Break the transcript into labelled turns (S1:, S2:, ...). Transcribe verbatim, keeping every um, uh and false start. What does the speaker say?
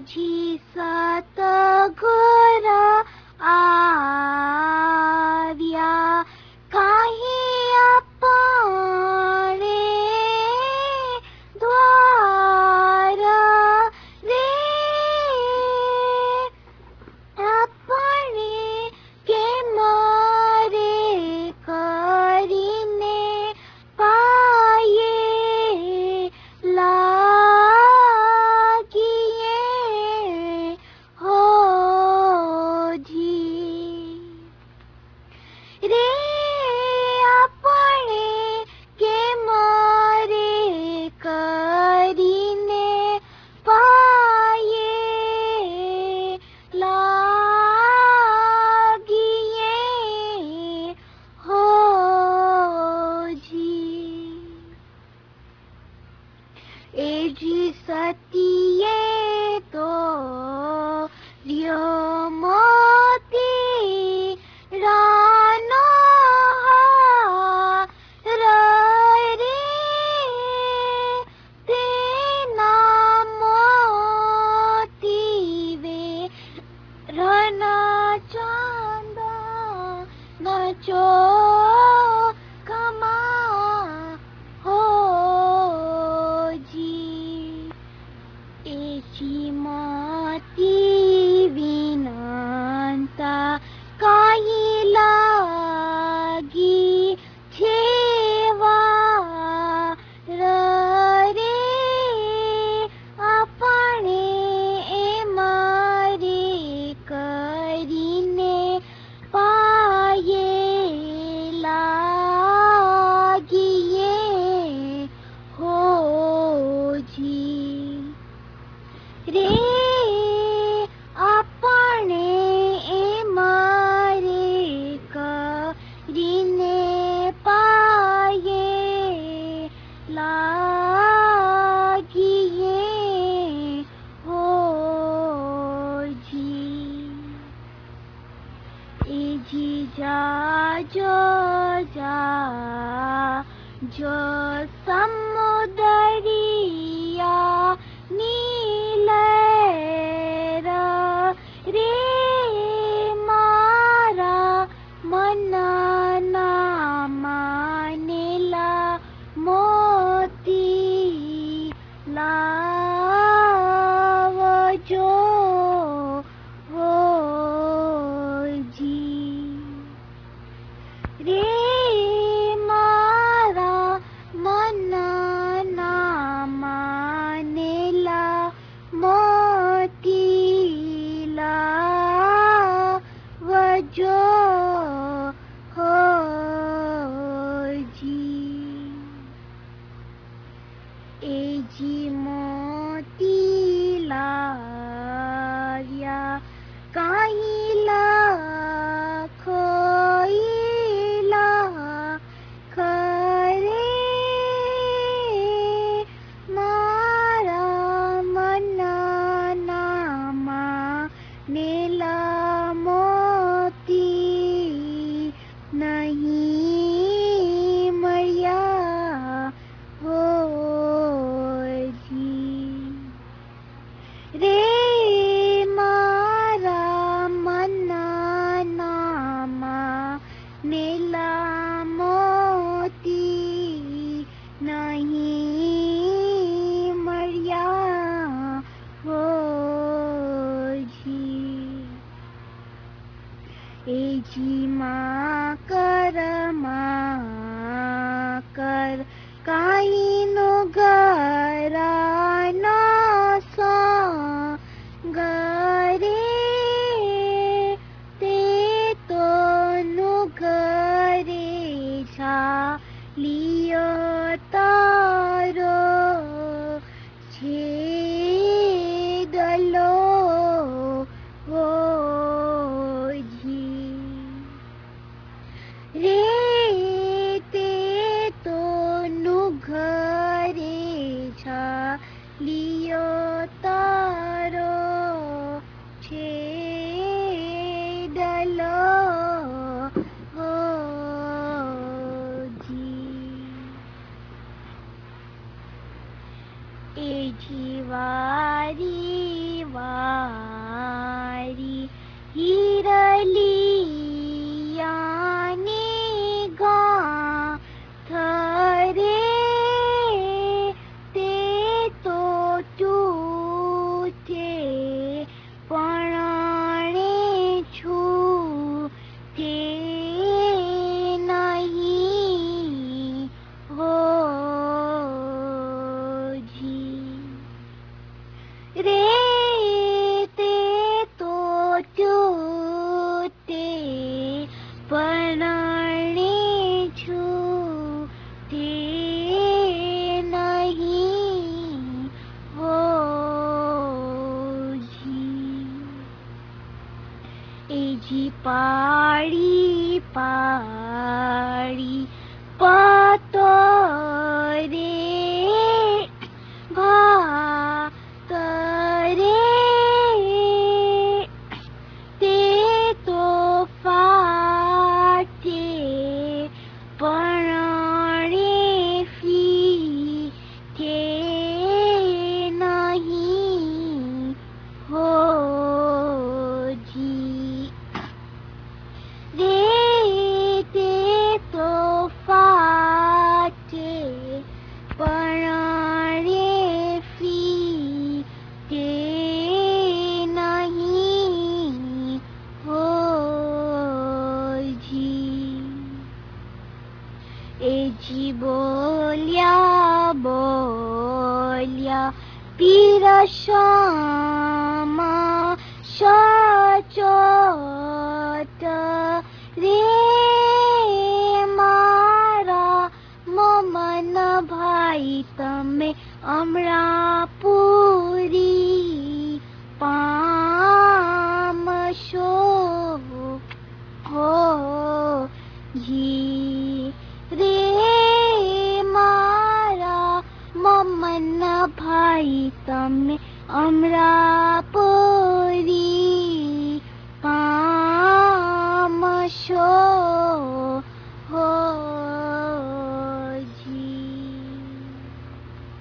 S1: જી સતગુરા આવ્યા કાહી આપણે દ્વાર રે આપણે કેમ રે કરીને પાયે લાગીએ હોજી રે આપણે કેમ રે કરીને પાયે લાગીએ હોજી એ જી સતીએ તો ર્યો મોતી રાનો હાર રે તેના મોતી વે રના ચાંદા નચો કમા હોજી એજી મોતી વિનંતા કાઈ લાગી છેવા રે આપણે મારે કરીને પાયે લાગીએ હોજી રે આપણે મારે કરીને પાયે લાગીએ હોજી એજી જાજો જા જો સમુદરિયા નીલ રે મારા મનના માનેલા મોતી લાવજો હોજી રે મારા મનના માનેલા મોતી લાવજો હોજી એજી મોતી લાવ્યા કાઈ લાખો ખરે મારા મનના માનેલા મોતી નહીં મળ્યા હોજી રે મારા મનના માનેલા મોતી નહીં મળ્યા હોજી એજી માં કર માં કર કાઈ નો ઘરાનો સંગ રે તે તો નું ઘરે ચાલ્યો તારો છેદલો હોજી રે તે તો નું ઘરે ચાલ્યો તારો છેદલો હોજી એ જીવારી वारी हिरलियाने गाथ रे ते तो तूथे परणे छूटे नहीं हो जी रे ते तो तूते परणे छूटे नहीं हो जी ए जी पाड़ी पाड़ी पातो रे भात रे ते तो फाटे परणे फीटे नहीं हो जी रे ते तो फाटे परणे फीटे नहीं हो जी ए जी बोलिया बोलिया पीर श्यामा सचोट रे मारा मोमन भाई तमे अमरापुरी पामशो हो जी रे मारा मोमन भाई तमे अमरापुरी